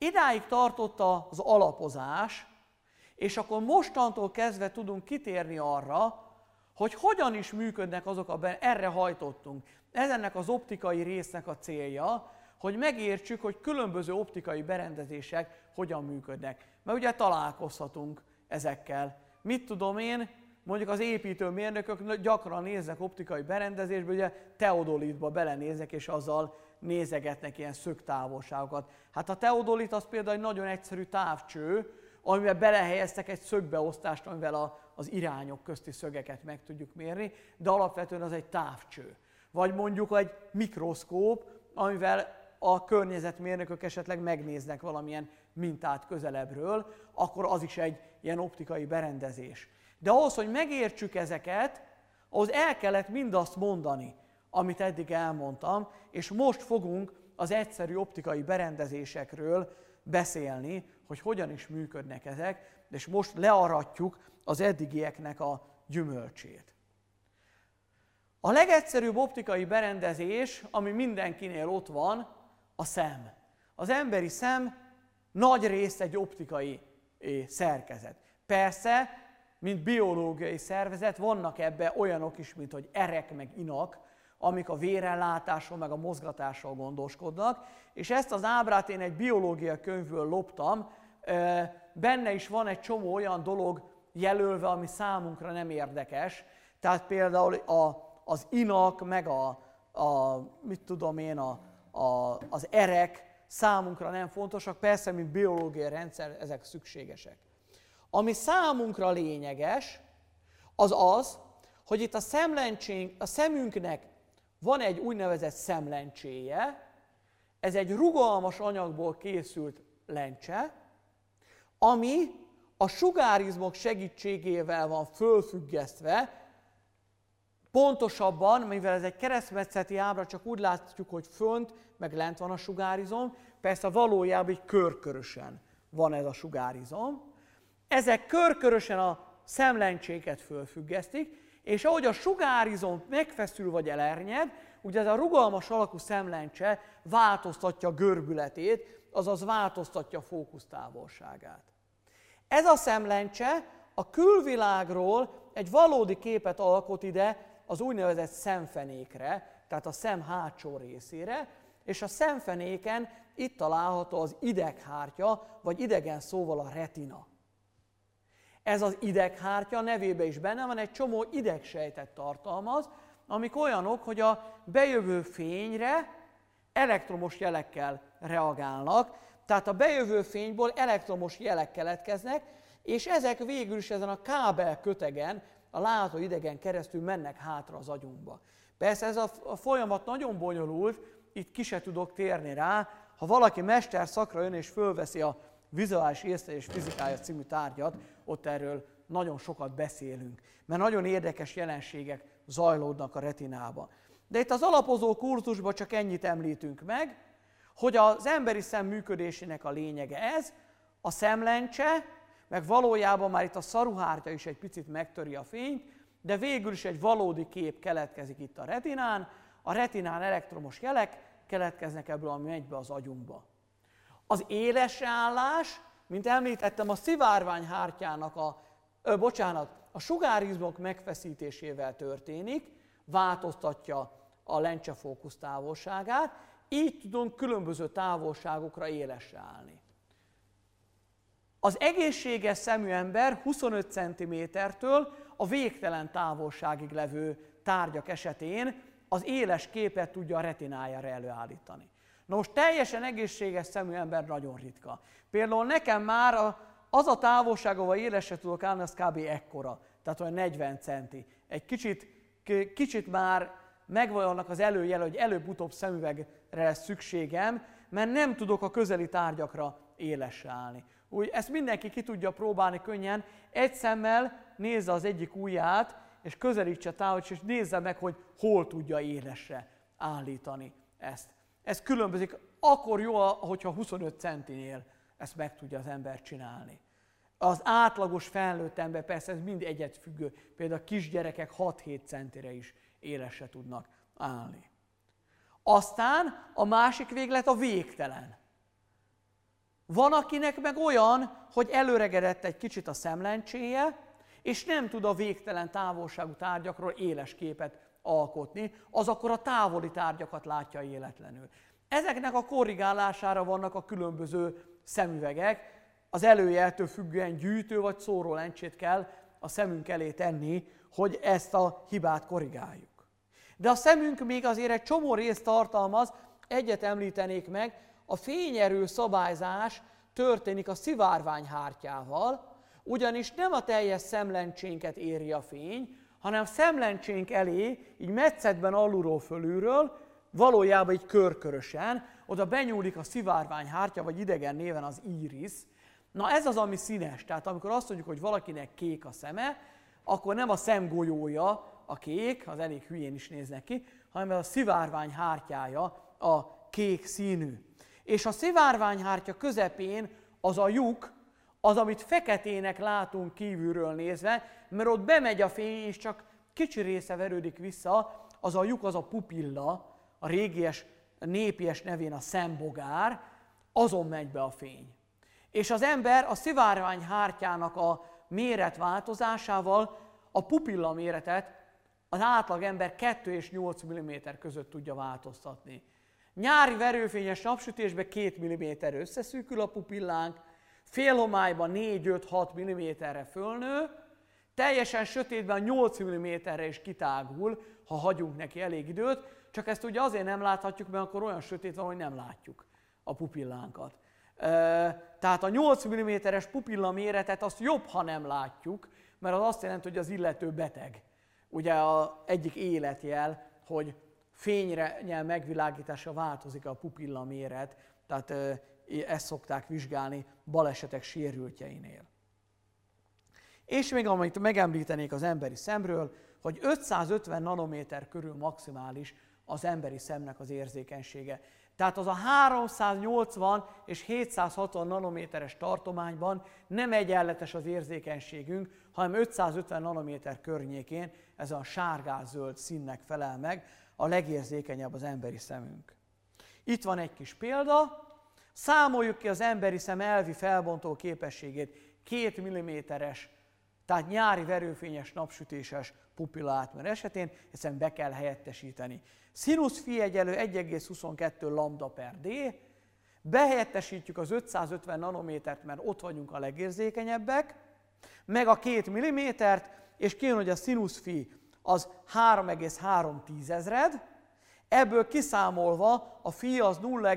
Idáig tartott az alapozás, és akkor mostantól kezdve tudunk kitérni arra, hogy hogyan is működnek azok erre hajtottunk. Ez ennek az optikai résznek a célja, hogy megértsük, hogy különböző optikai berendezések hogyan működnek. Mert ugye találkozhatunk ezekkel. Mit tudom én, mondjuk az építőmérnökök gyakran néznek optikai berendezésbe, ugye teodolitba belenéznek, és azzal nézegetnek ilyen szögtávolságokat. Hát a teodolit az például egy nagyon egyszerű távcső, amiben belehelyeztek egy szögbeosztást, amivel az irányok közti szögeket meg tudjuk mérni, de alapvetően az egy távcső. Vagy mondjuk egy mikroszkóp, amivel a környezetmérnökök esetleg megnéznek valamilyen mintát közelebbről, akkor az is egy ilyen optikai berendezés. De ahhoz, hogy megértsük ezeket, ahhoz el kellett mindazt mondani, amit eddig elmondtam, és most fogunk az egyszerű optikai berendezésekről beszélni, hogy hogyan is működnek ezek, és most learatjuk az eddigieknek a gyümölcsét. A legegyszerűbb optikai berendezés, ami mindenkinél ott van, a szem. Az emberi szem nagy részt egy optikai szerkezet. Persze, mint biológiai szervezet, vannak ebben olyanok is, mint hogy erek meg inak, amik a vérellátásról meg a mozgatásról gondoskodnak, és ezt az ábrát én egy biológia könyvből loptam, benne is van egy csomó olyan dolog jelölve, ami számunkra nem érdekes, tehát például az inak, meg az erek számunkra nem fontosak, persze, mint biológiai rendszer, ezek szükségesek. Ami számunkra lényeges, az, hogy itt a szemünknek van egy úgynevezett szemlencséje, ez egy rugalmas anyagból készült lencse, ami a sugárizmok segítségével van fölfüggesztve, pontosabban, mivel ez egy keresztmetszeti ábra, csak úgy látjuk, hogy fönt, meg lent van a sugárizom, persze valójában így körkörösen van ez a sugárizom. Ezek körkörösen a szemlencséket fölfüggesztik, és ahogy a sugárizom megfeszül vagy elernyed, ugye ez a rugalmas alakú szemlencse változtatja a görbületét, azaz változtatja a fókusztávolságát. Ez a szemlencse a külvilágról egy valódi képet alkot ide az úgynevezett szemfenékre, tehát a szem hátsó részére, és a szemfenéken itt található az ideghártya, vagy idegen szóval a retina. Ez az ideghártya nevében is benne van, egy csomó idegsejtet tartalmaz, amik olyanok, hogy a bejövő fényre elektromos jelekkel reagálnak, tehát a bejövő fényből elektromos jelek keletkeznek, és ezek végül is ezen a kábelkötegen, a látható idegen keresztül mennek hátra az agyunkba. Persze ez a folyamat nagyon bonyolult, itt ki se tudok térni rá. Ha valaki mesterszakra jön és fölveszi a vizuális észlelés fizikája című tárgyat, ott erről nagyon sokat beszélünk, mert nagyon érdekes jelenségek zajlódnak a retinában. De itt az alapozó kurzusban csak ennyit említünk meg, hogy az emberi szem működésének a lényege ez, a szemlencse, meg valójában már itt a szaruhártya is egy picit megtöri a fényt, de végül is egy valódi kép keletkezik itt a retinán elektromos jelek keletkeznek ebből, ami megy be az agyunkba. Az élesre állás, mint említettem, a szivárványhártyának a sugárizmok megfeszítésével történik, változtatja a lencse fókusztávolságát, így tudunk különböző távolságokra élesre állni. Az egészséges szemű ember 25 cm-től a végtelen távolságig levő tárgyak esetén az éles képet tudja a retinájára előállítani. Na most teljesen egészséges szemű ember nagyon ritka. Például nekem már az a távolság, ahol élesre tudok állni, az kb. Ekkora, tehát olyan 40 centi. Egy kicsit már megvan annak az előjele, hogy előbb-utóbb szemüvegre lesz szükségem, mert nem tudok a közeli tárgyakra élesre állni. Úgy, ezt mindenki ki tudja próbálni könnyen, egy szemmel nézze az egyik ujját, és közelítse távol, és nézze meg, hogy hol tudja élesre állítani ezt. Ez különbözik, akkor jó, hogyha 25 centinél ezt meg tudja az ember csinálni. Az átlagos felnőtt ember, persze ez mind egyedfüggő, például a kisgyerekek 6-7 centire is élesre tudnak állni. Aztán a másik véglet a végtelen. Van, akinek meg olyan, hogy előregedett egy kicsit a szemlencséje, és nem tud a végtelen távolságú tárgyakról éles képet alkotni, az akkor a távoli tárgyakat látja életlenül. Ezeknek a korrigálására vannak a különböző szemüvegek, az előjeltől függően gyűjtő vagy szórólencsét kell a szemünk elé tenni, hogy ezt a hibát korrigáljuk. De a szemünk még azért egy csomó részt tartalmaz, egyet említenék meg, a fényerő szabályzás történik a szivárványhártyával, ugyanis nem a teljes szemlencsénket éri a fény, hanem szemlencsénk elé, így metszetben alulról fölülről, valójában így körkörösen, oda benyúlik a szivárványhártya, vagy idegen néven az íris. Na ez az, ami színes. Tehát amikor azt mondjuk, hogy valakinek kék a szeme, akkor nem a szemgolyója a kék, az elég hülyén is néznek ki, hanem a szivárványhártyája a kék színű. És a szivárványhártya közepén az a lyuk, az, amit feketének látunk kívülről nézve, mert ott bemegy a fény, és csak kicsi része verődik vissza, az a lyuk, az a pupilla, a régies, népies nevén a szembogár, azon megy be a fény. És az ember a szivárványhártyának a méretváltozásával a pupilla méretet az átlag ember 2 és 8 mm között tudja változtatni. Nyári verőfényes napsütésben 2 mm összeszűkül a pupillánk, félhomályban 4-5-6 mm-re fölnő, teljesen sötétben 8 mm-re is kitágul, ha hagyunk neki elég időt, csak ezt ugye azért nem láthatjuk, mert akkor olyan sötét van, hogy nem látjuk a pupillánkat. Tehát a 8 mm-es pupilla méretet azt jobb, ha nem látjuk, mert az azt jelenti, hogy az illető beteg. Ugye az egyik életjel, hogy fényre megvilágítása változik a pupilla méret, tehát ezt szokták vizsgálni balesetek sérültjeinél. És még amit megemlítenék az emberi szemről, hogy 550 nanométer körül maximális az emberi szemnek az érzékenysége. Tehát az a 380 és 760 nanométeres tartományban nem egyenletes az érzékenységünk, hanem 550 nanométer környékén ez a sárgás-zöld színnek felel meg, a legérzékenyebb az emberi szemünk. Itt van egy kis példa, számoljuk ki az emberi szem elvi felbontó képességét 2 mm-es, tehát nyári verőfényes napsütéses pupilla átmérő esetén, egyszerűen be kell helyettesíteni. Sinus phi egyenlő 1,22 lambda per d, behelyettesítjük az 550 nanométert, mert ott vagyunk a legérzékenyebbek, meg a 2 mm-t, és kijön, hogy a sinus phi az 3,3, ebből kiszámolva a phi az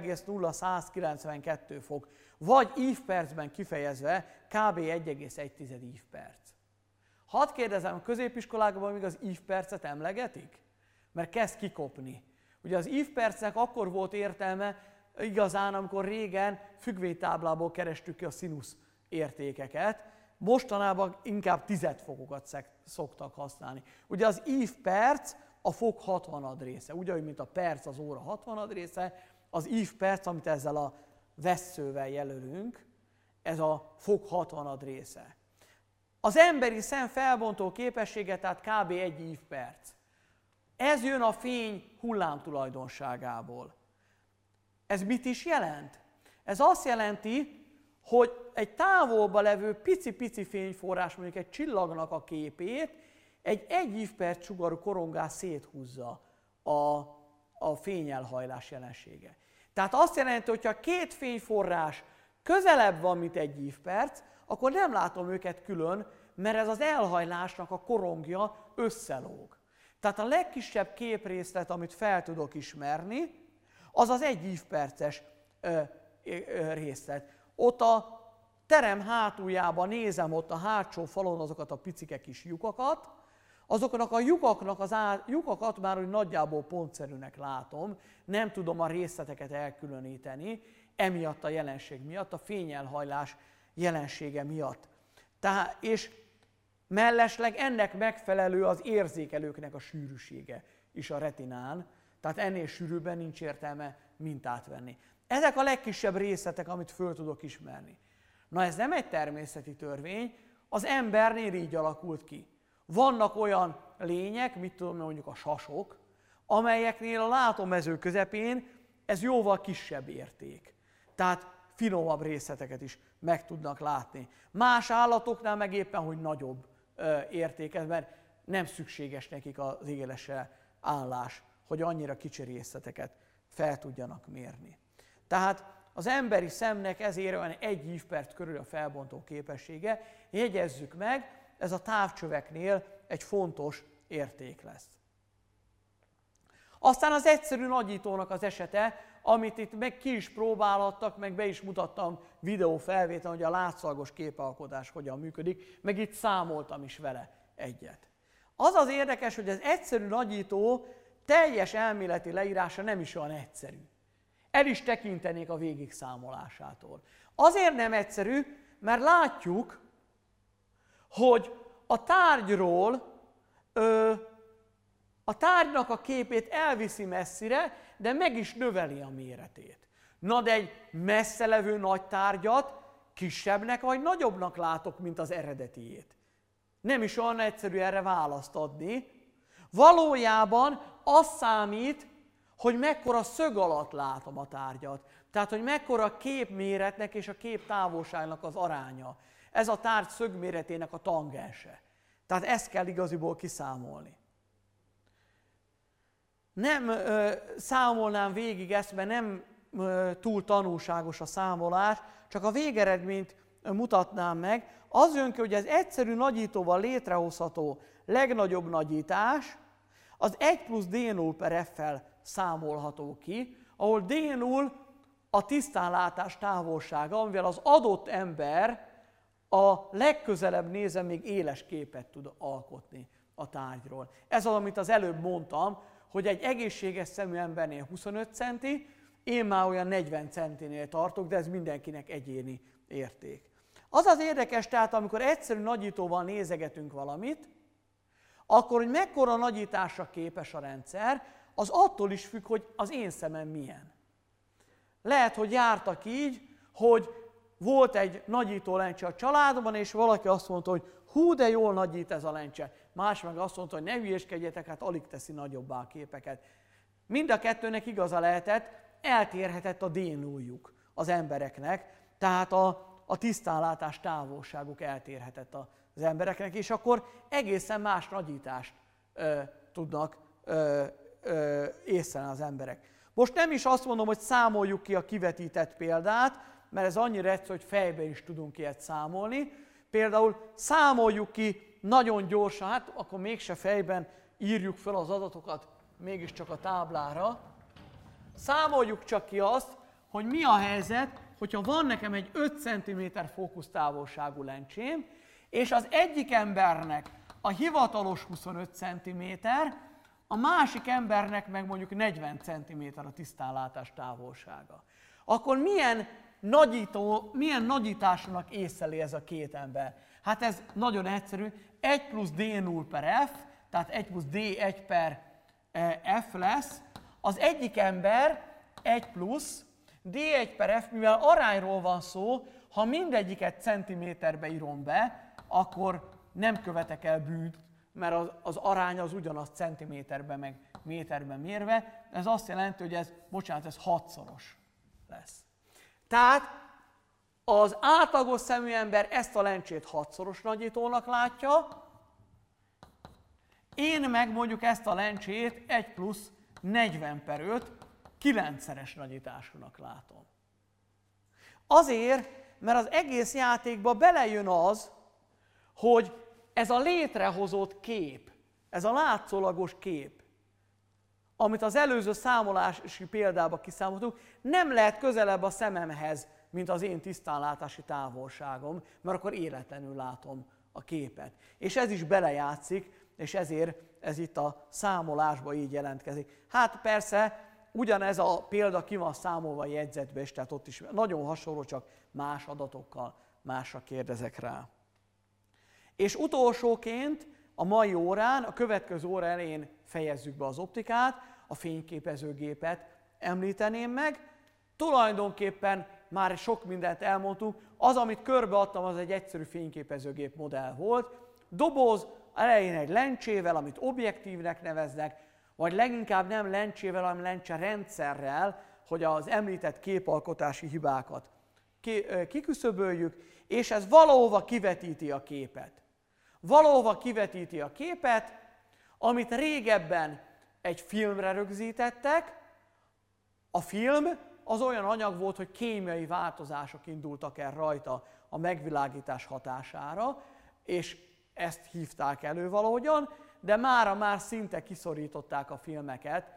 0,0192 fok, vagy ívpercben kifejezve kb. 1,1 ívperc. Hadd kérdezem, a középiskolákban még az ívpercet emlegetik? Mert kezd kikopni. Ugye az ívpercnek akkor volt értelme igazán, amikor régen függvénytáblából kerestük ki a színusz értékeket, mostanában inkább tizedfokokat szoktak használni. Ugye az ívperc a fok 60 része, ugyanúgy, mint a perc az óra 60 része, az ívperc, amit ezzel a vesszővel jelölünk, ez a fok 60 része. Az emberi szem felbontó képessége, tehát kb. 1 ívperc. Ez jön a fény hullámtulajdonságából. Ez mit is jelent? Ez azt jelenti, hogy egy távolba levő pici-pici fényforrás, mondjuk egy csillagnak a képét, egy 1 ívperc sugarú korongás széthúzza a fényelhajlás jelensége. Tehát azt jelenti, hogy ha két fényforrás közelebb van, mint 1 ívperc, akkor nem látom őket külön, mert ez az elhajlásnak a korongja összelóg. Tehát a legkisebb képrészlet, amit fel tudok ismerni, az az 1 ívperces részlet. Ott a terem hátuljában nézem ott a hátsó falon azokat a picike kis lyukakat, azoknak a lyukakat már úgy nagyjából pontszerűnek látom, nem tudom a részleteket elkülöníteni, emiatt a jelenség miatt, a fényelhajlás jelensége miatt. És mellesleg ennek megfelelő az érzékelőknek a sűrűsége is a retinán, tehát ennél sűrűbben nincs értelme mintát venni. Ezek a legkisebb részletek, amit föl tudok ismerni. Na ez nem egy természeti törvény, az embernél így alakult ki. Vannak olyan lények, mit tudom mondjuk a sasok, amelyeknél a látómező közepén ez jóval kisebb érték. Tehát finomabb részleteket is meg tudnak látni. Más állatoknál meg éppen, hogy nagyobb értéket, mert nem szükséges nekik az élesre állás, hogy annyira kicsi részleteket fel tudjanak mérni. Tehát az emberi szemnek ezért olyan 1 ívperc körül a felbontó képessége. Jegyezzük meg, ez a távcsöveknél egy fontos érték lesz. Aztán az egyszerű nagyítónak az esete, amit itt meg ki is próbálhattak, meg be is mutattam videófelvételen, hogy a látszalagos képalkotás hogyan működik, meg itt számoltam is vele egyet. Az az érdekes, hogy az egyszerű nagyító teljes elméleti leírása nem is olyan egyszerű. El is tekintenék a végigszámolásától. Azért nem egyszerű, mert látjuk, hogy a tárgyról a tárgynak a képét elviszi messzire, de meg is növeli a méretét. Na de egy messze levő nagy tárgyat kisebbnek vagy nagyobbnak látok, mint az eredetiét. Nem is olyan egyszerű erre választ adni. Valójában az számít, hogy mekkora szög alatt látom a tárgyat. Tehát, hogy mekkora a képméretnek és a kép távolságnak az aránya. Ez a tárgy szögméretének a tangense. Tehát ezt kell igaziból kiszámolni. Nem számolnám végig ezt, mert nem túl tanulságos a számolás, csak a végeredményt mutatnám meg. Az jön ki, hogy az egyszerű nagyítóval létrehozható legnagyobb nagyítás, az 1 plusz D0/f-fel számolható ki, ahol D0 a tisztánlátás távolsága, amivel az adott ember a legközelebb nézve még éles képet tud alkotni a tárgyról. Ez az, amit az előbb mondtam, hogy egy egészséges szemű embernél 25 centi, én már olyan 40 centinél tartok, de ez mindenkinek egyéni érték. Az az érdekes, tehát amikor egyszerű nagyítóval nézegetünk valamit, akkor, hogy mekkora nagyításra képes a rendszer, az attól is függ, hogy az én szemem milyen. Lehet, hogy jártak így, hogy volt egy nagyító lencse a családomban, és valaki azt mondta, hogy hú, de jól nagyít ez a lencse. Más meg azt mondta, hogy ne hülyéskedjetek, hát alig teszi nagyobbá a képeket. Mind a kettőnek igaza lehetett, eltérhetett a D0-juk az embereknek, tehát a tisztánlátás távolságuk eltérhetett az embereknek, és akkor egészen más nagyítást tudnak észlelni az emberek. Most nem is azt mondom, hogy számoljuk ki a kivetített példát, mert ez annyira egyszerű, hogy fejbe is tudunk ilyet számolni. Például számoljuk ki nagyon gyorsan, hát akkor mégse fejben írjuk fel az adatokat, mégiscsak a táblára. Számoljuk csak ki azt, hogy mi a helyzet, hogyha van nekem egy 5 cm fókusztávolságú lencsém, és az egyik embernek a hivatalos 25 cm, a másik embernek meg mondjuk 40 cm a tisztánlátás távolsága. Akkor milyen nagyításúnak észleli ez a két ember? Hát ez nagyon egyszerű, 1 plusz D0/f, tehát 1 plusz D1/f lesz. Az egyik ember 1 plusz D1/f, mivel arányról van szó, ha mindegyiket centiméterbe írom be, akkor nem követek el bűnt, mert az arány az ugyanaz centiméterben meg méterben mérve. Ez azt jelenti, hogy ez 6-szoros lesz. Tehát az átlagos szemű ember ezt a lencsét 6-szoros nagyítónak látja, én meg mondjuk ezt a lencsét 1 plusz 40/5 9-szeres nagyításúnak látom. Azért, mert az egész játékba belejön az, hogy ez a létrehozott kép, ez a látszólagos kép, amit az előző számolási példában kiszámoltuk, nem lehet közelebb a szememhez, mint az én tisztánlátási távolságom, mert akkor életlenül látom a képet. És ez is belejátszik, és ezért ez itt a számolásban így jelentkezik. Hát persze, ugyanez a példa ki van számolva a jegyzetbe is, tehát ott is nagyon hasonló, csak más adatokkal másra kérdezek rá. És utolsóként a mai órán, a következő óra elején fejezzük be az optikát, a fényképezőgépet említeném meg. Tulajdonképpen már sok mindent elmondtunk, az, amit körbeadtam, az egy egyszerű fényképezőgép modell volt. Doboz, elején egy lencsével, amit objektívnek neveznek, vagy leginkább nem lencsével, hanem lencse rendszerrel, hogy az említett képalkotási hibákat kiküszöböljük, és ez valahova kivetíti a képet. Valahova kivetíti a képet, amit régebben egy filmre rögzítettek. A film az olyan anyag volt, hogy kémiai változások indultak el rajta a megvilágítás hatására, és ezt hívták elő valahogyan, de mára már szinte kiszorították a filmeket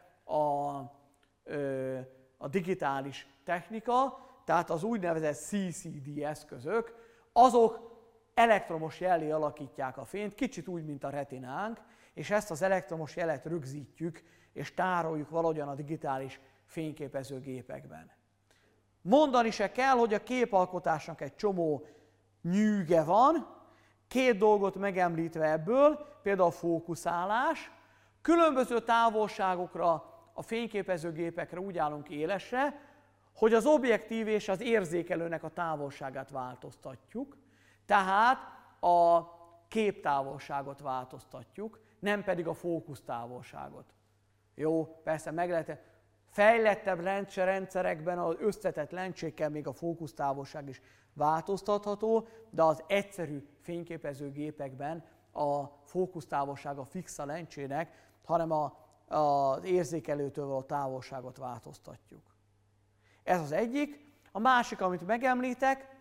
a digitális technika, tehát az úgynevezett CCD eszközök, azok elektromos jellé alakítják a fényt, kicsit úgy, mint a retinánk, és ezt az elektromos jelet rögzítjük, és tároljuk valahogyan a digitális fényképezőgépekben. Mondani se kell, hogy a képalkotásnak egy csomó nyűge van, két dolgot megemlítve ebből, például a fókuszálás. Különböző távolságokra a fényképezőgépekre úgy állunk élesre, hogy az objektív és az érzékelőnek a távolságát változtatjuk, tehát a képtávolságot változtatjuk, nem pedig a fókusztávolságot. Jó, persze meg lehet, fejlettebb rendszerekben az összetett lencsékkel még a fókusztávolság is változtatható, de az egyszerű fényképezőgépekben a fókusztávolsága fix a lencsének, hanem az érzékelőtől való távolságot változtatjuk. Ez az egyik. A másik, amit megemlítek,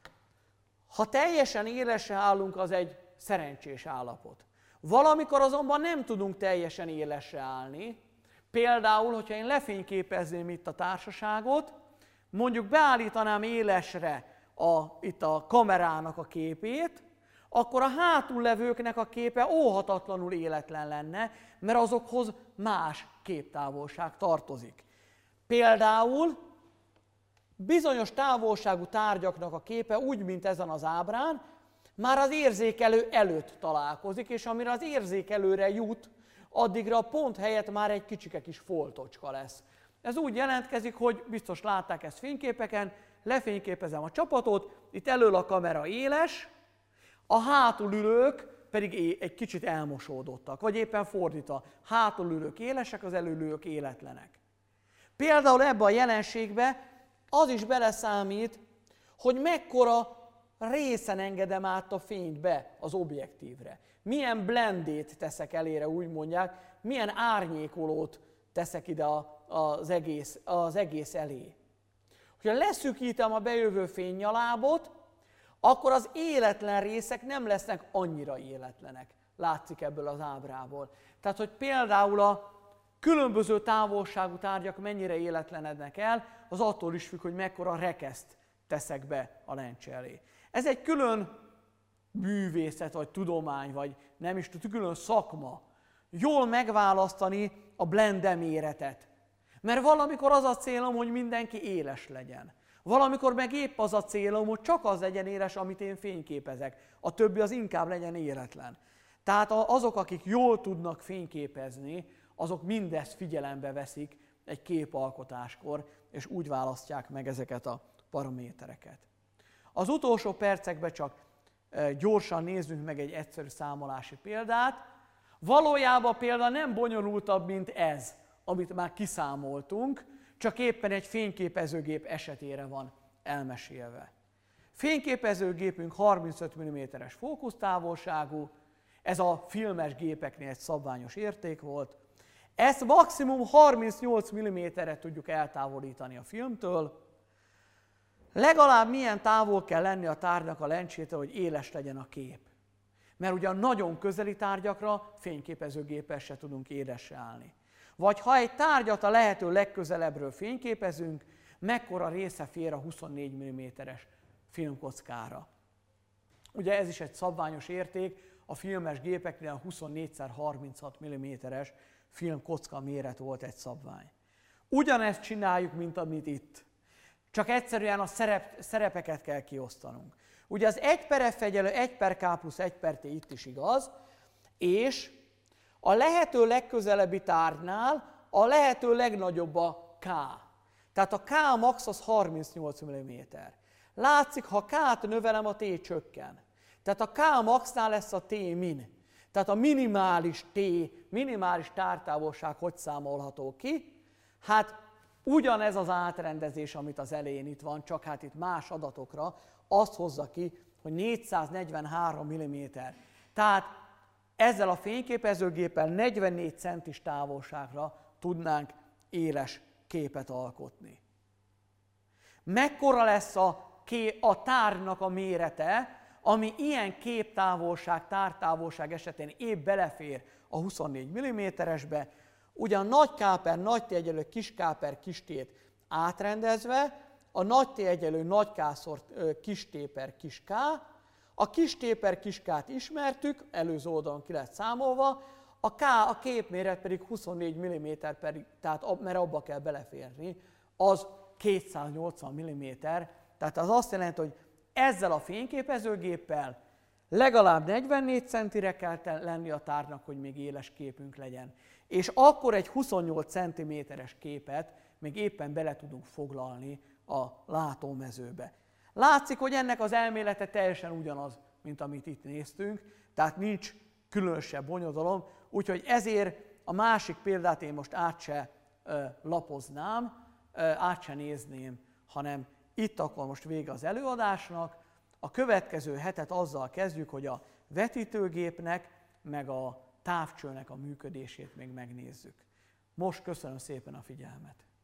ha teljesen élesre állunk, az egy szerencsés állapot. Valamikor azonban nem tudunk teljesen élesre állni. Például, hogyha én lefényképezném itt a társaságot, mondjuk beállítanám élesre itt a kamerának a képét, akkor a hátul levőknek a képe óhatatlanul életlen lenne, mert azokhoz más képtávolság tartozik. Például bizonyos távolságú tárgyaknak a képe úgy, mint ezen az ábrán, már az érzékelő előtt találkozik, és amire az érzékelőre jut, addigra a pont helyett már egy kicsike kis foltocska lesz. Ez úgy jelentkezik, hogy biztos látták ezt fényképeken, lefényképezem a csapatot, itt elől a kamera éles, a hátulülők pedig egy kicsit elmosódottak, vagy éppen fordítva, hátulülők élesek, az előülők életlenek. Például ebbe a jelenségbe az is beleszámít, hogy mekkora részen engedem át a fényt be az objektívre. Milyen blendét teszek elére, úgy mondják, milyen árnyékolót teszek ide az egész elé. Ha leszűkítem a bejövő fénynyalábot, akkor az életlen részek nem lesznek annyira életlenek. Látszik ebből az ábrából. Tehát, hogy például a különböző távolságú tárgyak mennyire életlenednek el, az attól is függ, hogy mekkora rekeszt teszek be a lencse elé. Ez egy külön művészet, vagy tudomány, vagy nem is tudom, külön szakma. Jól megválasztani a blende méretet. Mert valamikor az a célom, hogy mindenki éles legyen. Valamikor meg épp az a célom, hogy csak az legyen éles, amit én fényképezek. A többi az inkább legyen éretlen. Tehát azok, akik jól tudnak fényképezni, azok mindezt figyelembe veszik egy képalkotáskor, és úgy választják meg ezeket a paramétereket. Az utolsó percekben csak gyorsan nézzünk meg egy egyszerű számolási példát. Valójában a példa nem bonyolultabb, mint ez, amit már kiszámoltunk, csak éppen egy fényképezőgép esetére van elmesélve. Fényképezőgépünk 35 mm-es fókusztávolságú, ez a filmes gépeknél egy szabványos érték volt. Ezt maximum 38 mm-re tudjuk eltávolítani a filmtől. Legalább milyen távol kell lenni a tárgynak a lencsétől, hogy éles legyen a kép. Mert ugyan nagyon közeli tárgyakra fényképezőgéppel se tudunk élesre állni. Vagy ha egy tárgyat a lehető legközelebbről fényképezünk, mekkora része fér a 24 mm-es filmkockára. Ugye ez is egy szabványos érték, a filmes gépeknél a 24x36 mm-es filmkocka méret volt egy szabvány. Ugyanezt csináljuk, mint amit itt. Csak egyszerűen a szerepeket kell kiosztanunk. Ugye az 1/f egyenlő 1/k plusz 1/t itt is igaz, és a lehető legközelebbi tárgynál a lehető legnagyobb a K. Tehát a K max az 38 mm. Látszik, ha K-t növelem, a T csökken. Tehát a K maxnál lesz a T min. Tehát a minimális T, minimális tártávolság hogy számolható ki? Hát Ugyanez az átrendezés, amit az elején itt van, csak hát itt más adatokra, azt hozza ki, hogy 443 mm. Tehát ezzel a fényképezőgéppel 44 centis távolságra tudnánk éles képet alkotni. Mekkora lesz a tárgynak a mérete, ami ilyen képtávolság, tártávolság esetén épp belefér a 24 mm-esbe, ugyan nagy K per nagy T egyenlő kis K per kis T-t átrendezve, a nagy T egyenlő nagy K-szor kis T per kis K, a kis T per kis K-t ismertük, előző oldalon ki lett számolva, a képméret pedig 24 mm, tehát mert abba kell beleférni, az 280 mm, tehát az azt jelenti, hogy ezzel a fényképezőgéppel legalább 44 centire kell lenni a tárgynak, hogy még éles képünk legyen. És akkor egy 28 cm-es képet még éppen bele tudunk foglalni a látómezőbe. Látszik, hogy ennek az elmélete teljesen ugyanaz, mint amit itt néztünk, tehát nincs különösebb bonyodalom, úgyhogy ezért a másik példát én most át se lapoznám, át se nézném, hanem itt akkor most vége az előadásnak. A következő hetet azzal kezdjük, hogy a vetítőgépnek, meg a távcsőnek a működését még megnézzük. Most köszönöm szépen a figyelmet!